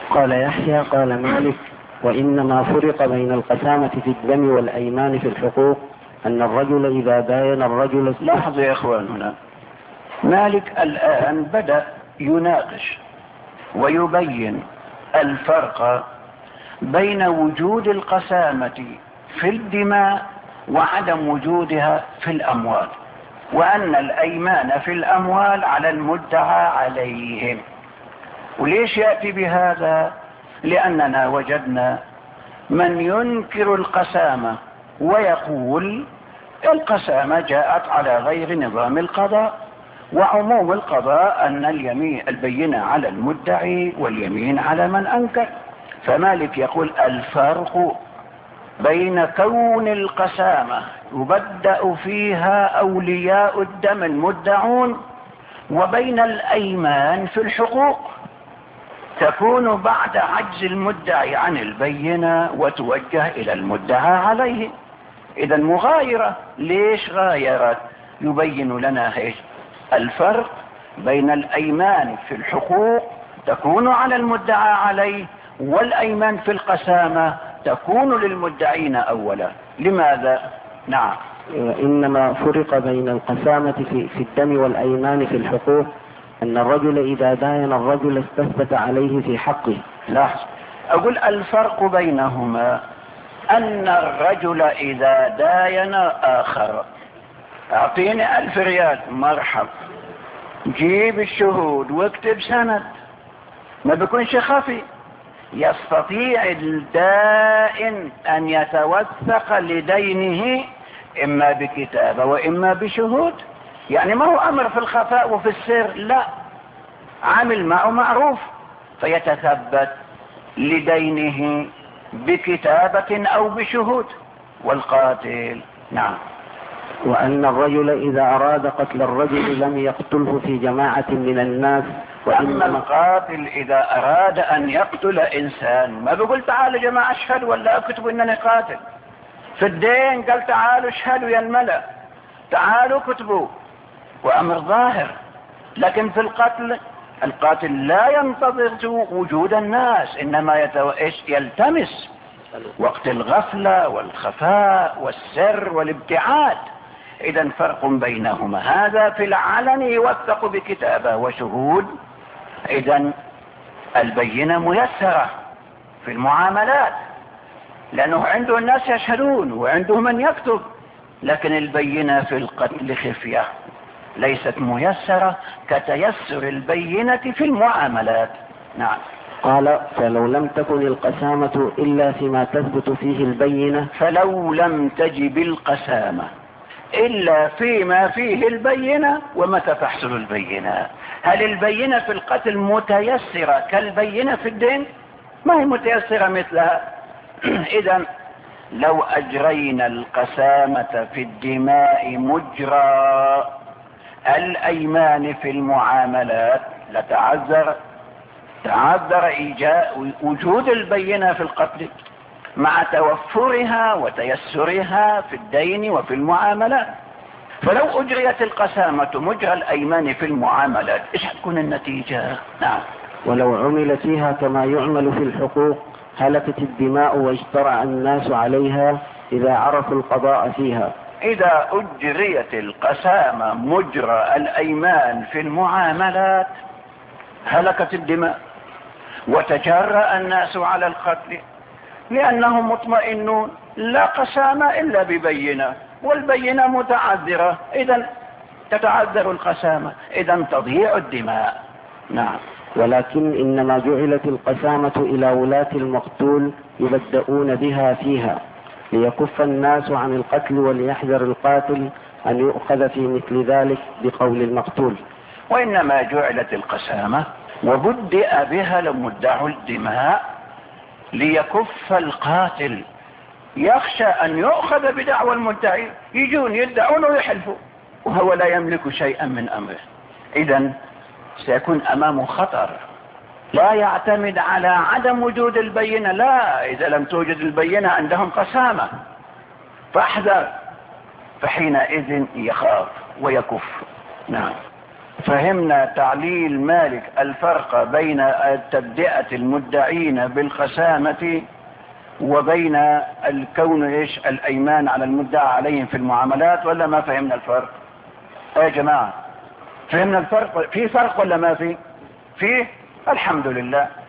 قال يحيى قال مالك: وإنما فرق بين القسامة في الدم والأيمان في الحقوق أن الرجل إذا داين الرجل. لاحظوا يا إخوان، هنا مالك الآن بدأ يناقش ويبين الفرق بين وجود القسامة في الدماء وعدم وجودها في الأموال، وأن الأيمان في الأموال على المدعى عليهم. وليش يأتي بهذا؟ لأننا وجدنا من ينكر القسامة ويقول القسامة جاءت على غير نظام القضاء، وعموم القضاء أن البينة على المدعي واليمين على من أنكر. فمالك يقول الفرق بين كون القسامة يبدأ فيها أولياء الدم المدعون وبين الأيمان في الحقوق، تكون بعد عجز المدعي عن البينة وتوجه إلى المدعى عليه. إذا مغايرة. ليش غايرت؟ يبين لنا الفرق بين الأيمان في الحقوق تكون على المدعى عليه، والأيمان في القسامة تكون للمدعين أولا. لماذا؟ نعم. إنما فرق بين القسامة في الدم والأيمان في الحقوق أن الرجل إذا داين الرجل استثبت عليه في حقه. لاحظ، أقول الفرق بينهما أن الرجل إذا داين آخر، أعطيني 1000 ريال، مرحب، جيب الشهود واكتب سند، ما بيكونش خفي. يستطيع الدائن أن يتوثق لدينه إما بكتابة وإما بشهود. يعني ما هو أمر في الخفاء وفي السر، لا، عامل معه معروف، فيتثبت لدينه بكتابة أو بشهود. والقاتل نعم. وأن الرجل إذا أراد قتل الرجل لم يقتله في جماعة من الناس. وأما القاتل إذا أراد أن يقتل إنسان ما بيقول تعالوا يا جماعة اشهدوا ولا اكتبوا إنني قاتل. في الدين قال تعالوا اشهدوا يا الملأ، تعالوا كتبوا، وأمر ظاهر. لكن في القاتل لا ينتظر وجود الناس، إنما يلتمس وقت الغفلة والخفاء والسر والابتعاد. إذا فرق بينهما. هذا في العلن يوثق بكتابة وشهود. إذا البينة ميسرة في المعاملات، لأنه عنده الناس يشهدون وعنده من يكتب. لكن البينة في القتل خفية، ليست ميسرة كتيسر البينة في المعاملات. نعم. قال: فلو لم تكن القسامة إلا فيما تثبت فيه البينة. فلو لم تجب القسامة إلا فيما فيه البينة. ومتى تحصل البينة؟ هل البينة في القتل متيسرة كالبينة في الدين؟ ما هي متيسرة مثلها. إذا لو أجرينا القسامة في الدماء مجرى الأيمان في المعاملات تعذر وجود البينة في القتل مع توفرها وتيسرها في الدين وفي المعاملات. فلو أجريت القسامة مجرى الأيمان في المعاملات إيش هتكون النتيجة؟ نعم. ولو عمل فيها كما يعمل في الحقوق هلكت الدماء واجترأ الناس عليها إذا عرفوا القضاء فيها. إذا أجريت القسامة مجرى الأيمان في المعاملات هلكت الدماء وتجرأ الناس على القتل، لأنهم مطمئنون لا قسامة إلا ببينة، والبينة متعذرة، إذا تتعذر القسامة، إذا تضيع الدماء. نعم. ولكن إنما جعلت القسامة إلى ولاة المقتول يبدؤون بها فيها ليكف الناس عن القتل وليحذر القاتل أن يؤخذ في مثل ذلك بقول المقتول. وإنما جعلت القسامة وبدأ بها لمدعو الدماء ليكف القاتل، يخشى أن يؤخذ بدعوى المدعي، يجون يدعون ويحلفوا وهو لا يملك شيئا من أمره. إذن سيكون أمامه خطر، لا يعتمد على عدم وجود البينة، لا، إذا لم توجد البينة عندهم قسامة فاحذر، فحينئذ يخاف ويكف. نعم. فهمنا تعليل مالك الفرق بين تبدئة المدعين بالخسامة وبين الكون ايش الايمان على المدعى عليهم في المعاملات، ولا ما فهمنا الفرق؟ يا جماعة فهمنا الفرق؟ في فرق ولا ما في؟ فيه الحمد لله.